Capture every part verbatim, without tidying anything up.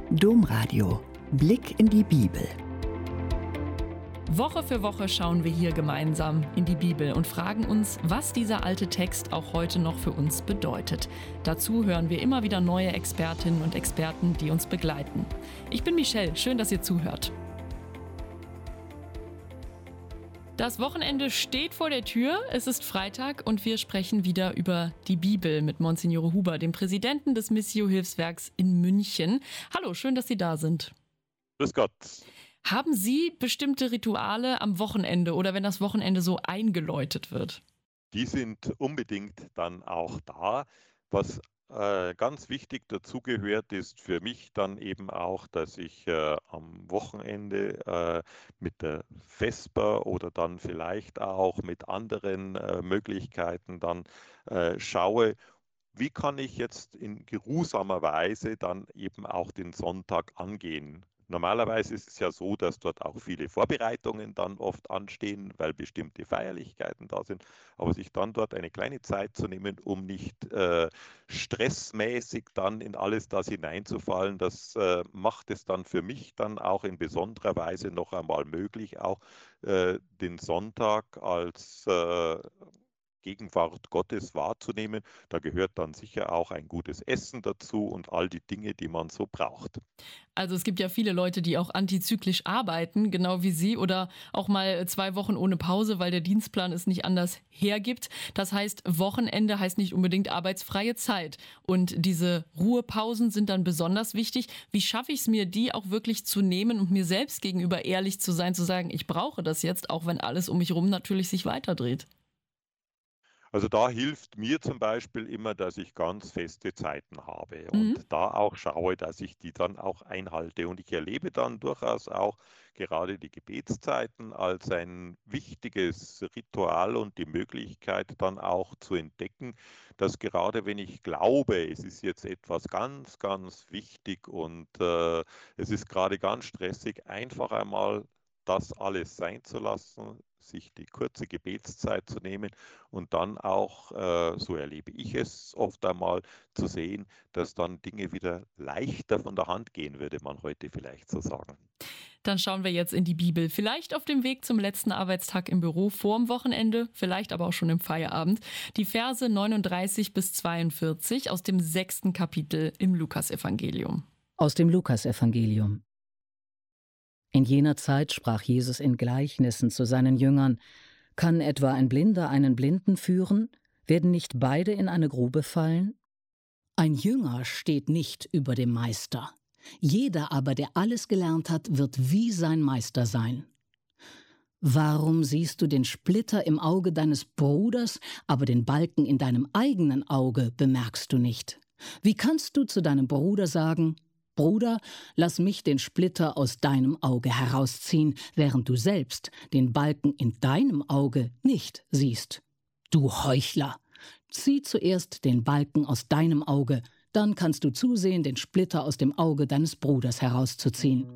Domradio. Blick in die Bibel. Woche für Woche schauen wir hier gemeinsam in die Bibel und fragen uns, was dieser alte Text auch heute noch für uns bedeutet. Dazu hören wir immer wieder neue Expertinnen und Experten, die uns begleiten. Ich bin Michelle, schön, dass ihr zuhört. Das Wochenende steht vor der Tür, es ist Freitag und wir sprechen wieder über die Bibel mit Monsignore Huber, dem Präsidenten des Missio-Hilfswerks in München. Hallo, schön, dass Sie da sind. Grüß Gott. Haben Sie bestimmte Rituale am Wochenende oder wenn das Wochenende so eingeläutet wird? Die sind unbedingt dann auch da. Was äh, ganz wichtig dazu gehört, ist für mich dann eben auch, dass ich äh, am Wochenende äh, mit der Vesper oder dann vielleicht auch mit anderen äh, Möglichkeiten dann äh, schaue, wie kann ich jetzt in geruhsamer Weise dann eben auch den Sonntag angehen. Normalerweise ist es ja so, dass dort auch viele Vorbereitungen dann oft anstehen, weil bestimmte Feierlichkeiten da sind. Aber sich dann dort eine kleine Zeit zu nehmen, um nicht äh, stressmäßig dann in alles das hineinzufallen, das äh, macht es dann für mich dann auch in besonderer Weise noch einmal möglich, auch äh, den Sonntag als äh, Gegenwart Gottes wahrzunehmen. Da gehört dann sicher auch ein gutes Essen dazu und all die Dinge, die man so braucht. Also es gibt ja viele Leute, die auch antizyklisch arbeiten, genau wie Sie, oder auch mal zwei Wochen ohne Pause, weil der Dienstplan es nicht anders hergibt. Das heißt, Wochenende heißt nicht unbedingt arbeitsfreie Zeit. Und diese Ruhepausen sind dann besonders wichtig. Wie schaffe ich es mir, die auch wirklich zu nehmen und mir selbst gegenüber ehrlich zu sein, zu sagen, ich brauche das jetzt, auch wenn alles um mich herum natürlich sich weiterdreht? Also da hilft mir zum Beispiel immer, dass ich ganz feste Zeiten habe Mhm. und da auch schaue, dass ich die dann auch einhalte. Und ich erlebe dann durchaus auch gerade die Gebetszeiten als ein wichtiges Ritual und die Möglichkeit dann auch zu entdecken, dass gerade wenn ich glaube, es ist jetzt etwas ganz, ganz wichtig und äh, es ist gerade ganz stressig, einfach einmal das alles sein zu lassen, sich die kurze Gebetszeit zu nehmen und dann auch, äh, so erlebe ich es oft einmal, zu sehen, dass dann Dinge wieder leichter von der Hand gehen, würde man heute vielleicht so sagen. Dann schauen wir jetzt in die Bibel. Vielleicht auf dem Weg zum letzten Arbeitstag im Büro vorm Wochenende, vielleicht aber auch schon im Feierabend. Die Verse neununddreißig bis zweiundvierzig aus dem sechsten Kapitel im Lukasevangelium. Aus dem Lukasevangelium. In jener Zeit sprach Jesus in Gleichnissen zu seinen Jüngern: Kann etwa ein Blinder einen Blinden führen? Werden nicht beide in eine Grube fallen? Ein Jünger steht nicht über dem Meister. Jeder aber, der alles gelernt hat, wird wie sein Meister sein. Warum siehst du den Splitter im Auge deines Bruders, aber den Balken in deinem eigenen Auge bemerkst du nicht? Wie kannst du zu deinem Bruder sagen: Bruder, lass mich den Splitter aus deinem Auge herausziehen, während du selbst den Balken in deinem Auge nicht siehst? Du Heuchler! Zieh zuerst den Balken aus deinem Auge, dann kannst du zusehen, den Splitter aus dem Auge deines Bruders herauszuziehen.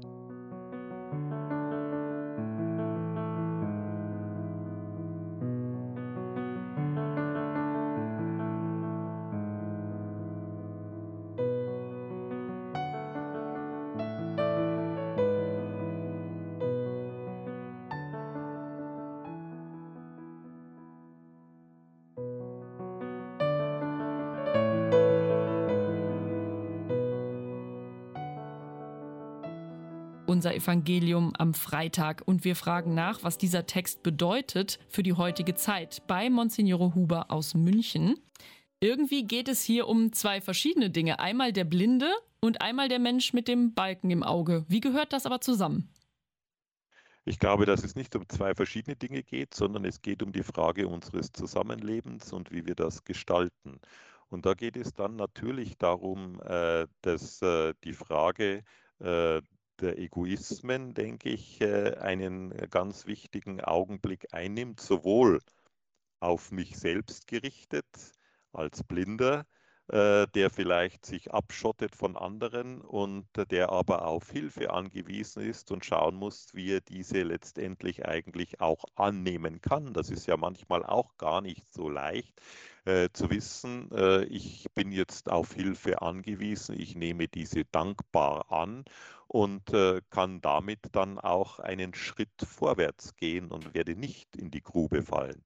Unser Evangelium am Freitag und wir fragen nach, was dieser Text bedeutet für die heutige Zeit bei Monsignore Huber aus München. Irgendwie geht es hier um zwei verschiedene Dinge. Einmal der Blinde und einmal der Mensch mit dem Balken im Auge. Wie gehört das aber zusammen? Ich glaube, dass es nicht um zwei verschiedene Dinge geht, sondern es geht um die Frage unseres Zusammenlebens und wie wir das gestalten. Und da geht es dann natürlich darum, äh, dass äh, die Frage äh, der Egoismen, denke ich, äh, einen ganz wichtigen Augenblick einnimmt, sowohl auf mich selbst gerichtet als Blinder, äh, der vielleicht sich abschottet von anderen und äh, der aber auf Hilfe angewiesen ist und schauen muss, wie er diese letztendlich eigentlich auch annehmen kann. Das ist ja manchmal auch gar nicht so leicht. Äh, zu wissen, äh, ich bin jetzt auf Hilfe angewiesen, ich nehme diese dankbar an und äh, kann damit dann auch einen Schritt vorwärts gehen und werde nicht in die Grube fallen.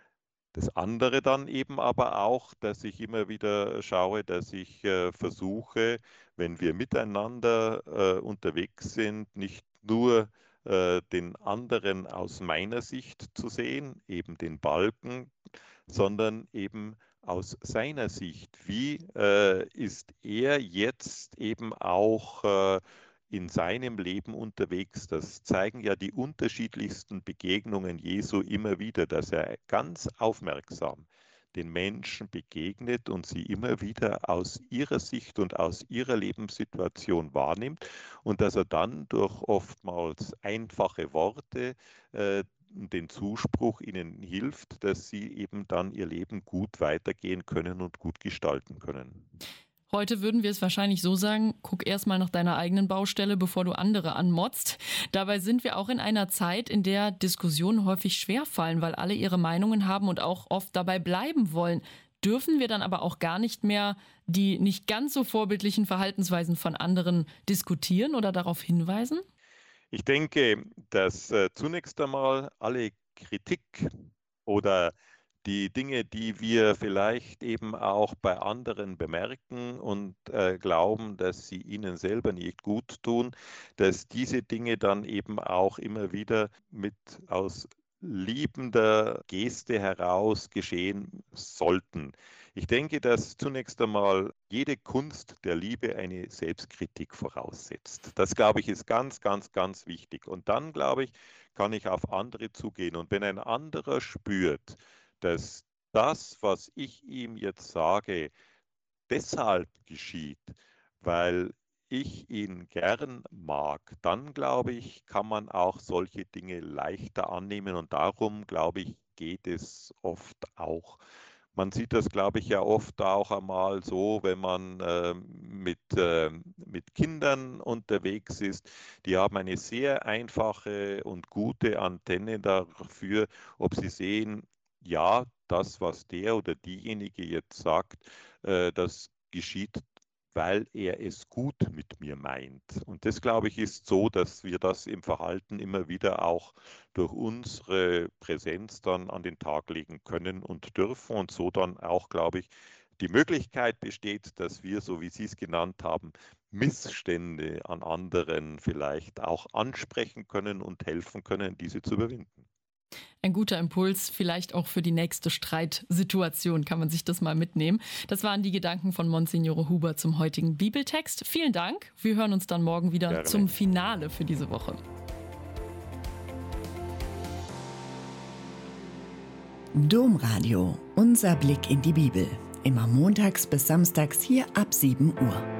Das andere dann eben aber auch, dass ich immer wieder schaue, dass ich äh, versuche, wenn wir miteinander äh, unterwegs sind, nicht nur äh, den anderen aus meiner Sicht zu sehen, eben den Balken, sondern eben aus seiner Sicht. Wie äh, ist er jetzt eben auch äh, in seinem Leben unterwegs? Das zeigen ja die unterschiedlichsten Begegnungen Jesu immer wieder, dass er ganz aufmerksam den Menschen begegnet und sie immer wieder aus ihrer Sicht und aus ihrer Lebenssituation wahrnimmt und dass er dann durch oftmals einfache Worte äh, den Zuspruch ihnen hilft, dass sie eben dann ihr Leben gut weitergehen können und gut gestalten können. Heute würden wir es wahrscheinlich so sagen, guck erstmal nach deiner eigenen Baustelle, bevor du andere anmotzt. Dabei sind wir auch in einer Zeit, in der Diskussionen häufig schwerfallen, weil alle ihre Meinungen haben und auch oft dabei bleiben wollen. Dürfen wir dann aber auch gar nicht mehr die nicht ganz so vorbildlichen Verhaltensweisen von anderen diskutieren oder darauf hinweisen? Ich denke, dass äh, zunächst einmal alle Kritik oder die Dinge, die wir vielleicht eben auch bei anderen bemerken und äh, glauben, dass sie ihnen selber nicht gut tun, dass diese Dinge dann eben auch immer wieder mit aus liebender Geste heraus geschehen sollten. Ich denke, dass zunächst einmal jede Kunst der Liebe eine Selbstkritik voraussetzt. Das, glaube ich, ist ganz, ganz, ganz wichtig. Und dann, glaube ich, kann ich auf andere zugehen. Und wenn ein anderer spürt, dass das, was ich ihm jetzt sage, deshalb geschieht, weil ich ihn gern mag, dann glaube ich, kann man auch solche Dinge leichter annehmen und darum, glaube ich, geht es oft auch. Man sieht das, glaube ich, ja oft auch einmal so, wenn man äh, mit, äh, mit Kindern unterwegs ist. Die haben eine sehr einfache und gute Antenne dafür, ob sie sehen, ja, das, was der oder diejenige jetzt sagt, äh, das geschieht, weil er es gut mit mir meint. Und das, glaube ich, ist so, dass wir das im Verhalten immer wieder auch durch unsere Präsenz dann an den Tag legen können und dürfen und so dann auch, glaube ich, die Möglichkeit besteht, dass wir, so wie Sie es genannt haben, Missstände an anderen vielleicht auch ansprechen können und helfen können, diese zu überwinden. Ein guter Impuls, vielleicht auch für die nächste Streitsituation, kann man sich das mal mitnehmen. Das waren die Gedanken von Monsignore Huber zum heutigen Bibeltext. Vielen Dank. Wir hören uns dann morgen wieder Gerne. Zum Finale für diese Woche. Domradio, unser Blick in die Bibel. Immer montags bis samstags hier ab sieben Uhr.